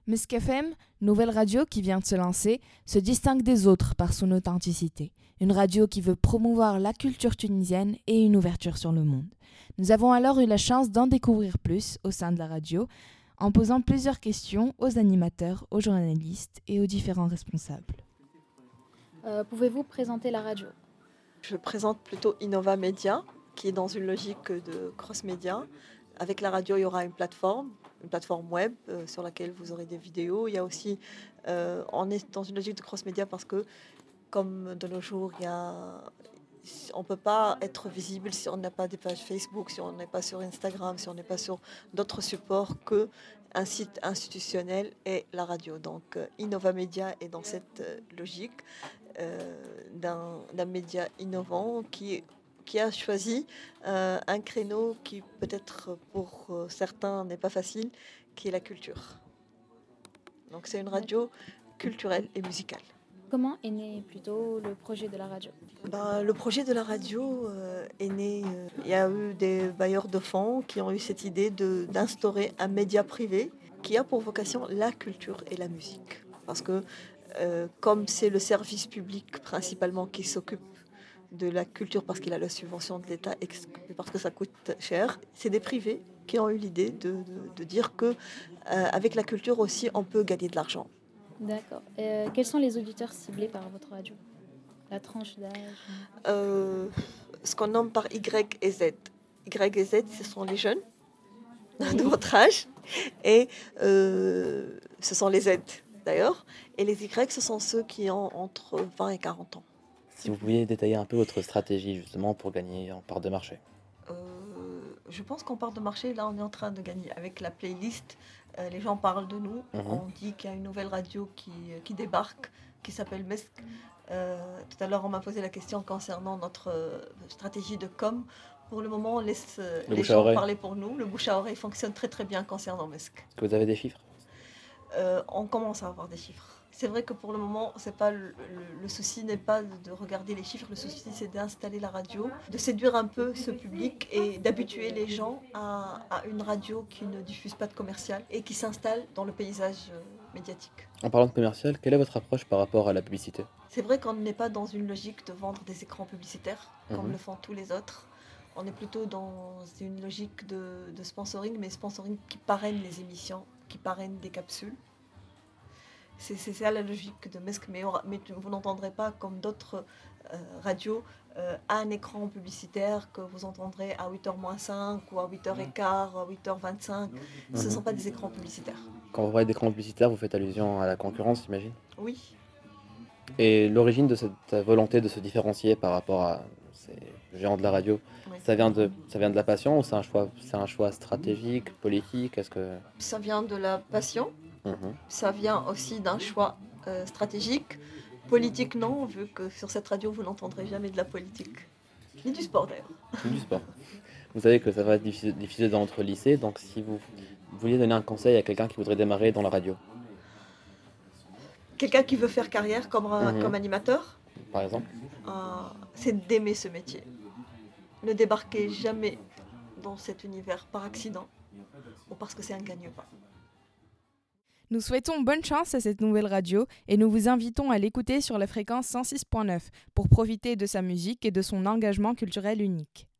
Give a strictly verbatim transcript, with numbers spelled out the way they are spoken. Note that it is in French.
Mesk F M, nouvelle radio qui vient de se lancer, se distingue des autres par son authenticité. Une radio qui veut promouvoir la culture tunisienne et une ouverture sur le monde. Nous avons alors eu la chance d'en découvrir plus au sein de la radio, en posant plusieurs questions aux animateurs, aux journalistes et aux différents responsables. Euh, pouvez-vous présenter la radio ? Je présente plutôt Innova Media, qui est dans une logique de cross-média. Avec la radio, il y aura une plateforme, une plateforme web euh, sur laquelle vous aurez des vidéos. Il y a aussi, euh, on est dans une logique de cross-média parce que, comme de nos jours, il y a, on ne peut pas être visible si on n'a pas des pages Facebook, si on n'est pas sur Instagram, si on n'est pas sur d'autres supports qu'un site institutionnel et la radio. Donc, euh, Innova Media est dans cette euh, logique euh, d'un, d'un média innovant qui est qui a choisi euh, un créneau qui peut-être pour euh, certains n'est pas facile, qui est la culture. Donc c'est une radio culturelle et musicale. Comment est né plutôt le projet de la radio ? Ben, le projet de la radio euh, est né, euh, il y a eu des bailleurs de fonds qui ont eu cette idée de, d'instaurer un média privé qui a pour vocation la culture et la musique. Parce que euh, comme c'est le service public principalement qui s'occupe de la culture parce qu'il a la subvention de l'État et parce que ça coûte cher. C'est des privés qui ont eu l'idée de, de, de dire que euh, avec la culture aussi, on peut gagner de l'argent. D'accord. Euh, quels sont les auditeurs ciblés par votre radio ? La tranche d'âge ? euh, Ce qu'on nomme par Y et Z. Y et Z, ce sont les jeunes de votre âge et euh, ce sont les Z d'ailleurs. Et les Y, ce sont ceux qui ont entre vingt et quarante ans. Si vous pouviez détailler un peu votre stratégie justement pour gagner en part de marché. Euh, je pense qu'en part de marché, là on est en train de gagner. Avec la playlist, euh, les gens parlent de nous. Mmh. On dit qu'il y a une nouvelle radio qui, qui débarque, qui s'appelle Mesk. Euh, tout à l'heure on m'a posé la question concernant notre euh, stratégie de com. Pour le moment on laisse euh, les gens parler pour nous. Le bouche à oreille fonctionne très très bien concernant Mesk. Est-ce que vous avez des chiffres ? euh, On commence à avoir des chiffres. C'est vrai que pour le moment, c'est pas le, le, le souci n'est pas de regarder les chiffres, le souci c'est d'installer la radio, de séduire un peu ce public et d'habituer les gens à, à une radio qui ne diffuse pas de commercial et qui s'installe dans le paysage médiatique. En parlant de commercial, quelle est votre approche par rapport à la publicité ? C'est vrai qu'on n'est pas dans une logique de vendre des écrans publicitaires comme mmh. le font tous les autres. On est plutôt dans une logique de, de sponsoring, mais sponsoring qui parraine les émissions, qui parraine des capsules. C'est, c'est ça la logique de Mesk, mais, mais vous n'entendrez pas comme d'autres euh, radios euh, un écran publicitaire que vous entendrez à huit heures moins cinq ou à huit heures quinze, à huit heures vingt-cinq. Mm-hmm. Ce ne sont pas des écrans publicitaires. Quand vous parlez d'écran publicitaire, vous faites allusion à la concurrence, j'imagine ? Oui. Et l'origine de cette volonté de se différencier par rapport à ces géants de la radio, oui. ça, vient de, ça vient de la passion ou c'est un choix, c'est un choix stratégique, politique ? Est-ce que... Ça vient de la passion. Mmh. Ça vient aussi d'un choix euh, stratégique. Politique, non, vu que sur cette radio, vous n'entendrez jamais de la politique. Ni du sport, d'ailleurs. Ni du sport. Vous savez que ça va être diffusé, diffusé dans notre lycée, donc si vous, vous vouliez donner un conseil à quelqu'un qui voudrait démarrer dans la radio. Quelqu'un qui veut faire carrière comme, mmh. comme animateur. Par exemple euh, c'est d'aimer ce métier. Ne débarquez jamais dans cet univers par accident ou parce que c'est un gagne-pain. Nous souhaitons bonne chance à cette nouvelle radio et nous vous invitons à l'écouter sur la fréquence cent six point neuf pour profiter de sa musique et de son engagement culturel unique.